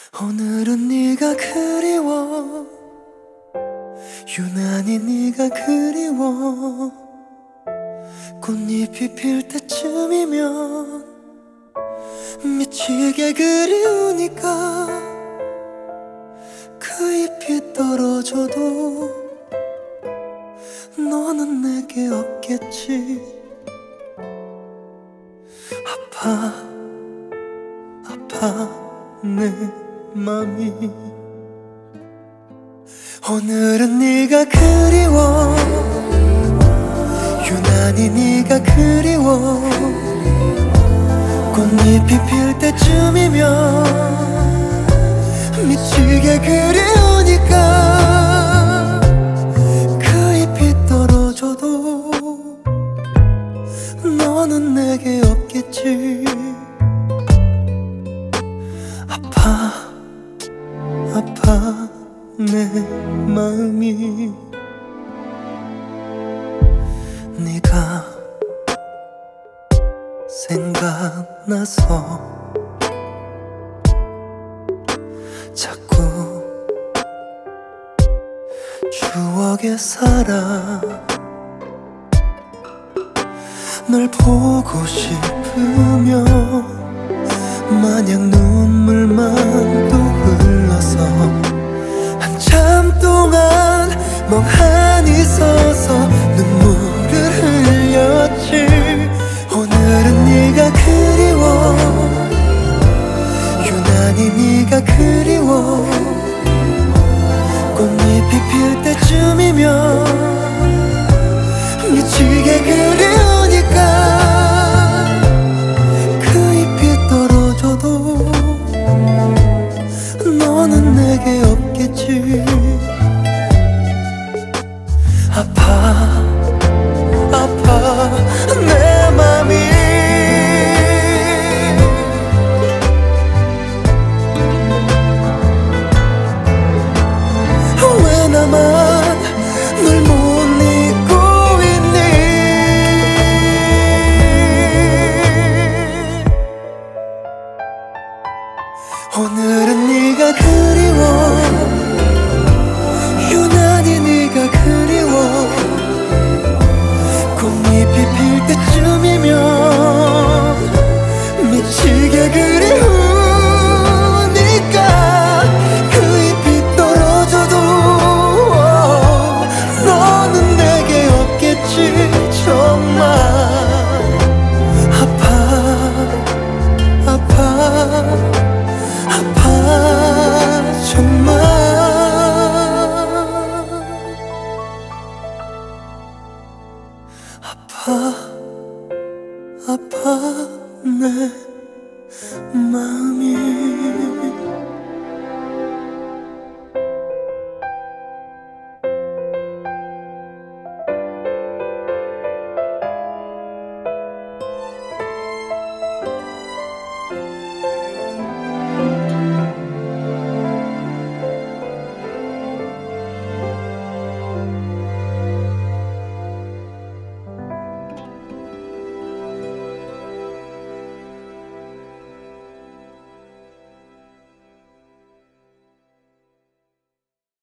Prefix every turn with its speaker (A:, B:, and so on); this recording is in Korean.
A: 오늘은 네가 그리워, 유난히 네가 그리워. 꽃잎이 필 때쯤이면 미치게 그리우니까. 그 잎이 떨어져도 너는 내게 없겠지. 아파 아파 내 맘이. 오늘은 네가 그리워, 유난히 네가 그리워. 꽃잎이 필 때쯤이면 미치게 그리우니까. 그 잎이 떨어져도 너는 내게 없겠지. 아파 아파 내 마음이. 네가 생각나서 자꾸 추억에 살아. 널 보고 싶으며 마냥 눈물만 또 흘러서 한참 동안 멍하니 서서 눈물을 흘렸지. 오늘은 네가 그리워, 유난히 네가 그리워. 꽃잎이 필 때쯤이면 미치게 그리우니까. 그 잎이 떨어져도 너는 내게 없겠지. 아파 아파 내 맘이. 왜 나만 널 못 잊고 있니. 오늘은 네가 그리워, 유난히 네가 그리워. 꽃잎이 필 때쯤이면 미치게 그리우니까. 그 잎이 떨어져도 너는 내게 없겠지. 정말 아파 아파 아파 정말. 아파 아파 내 맘.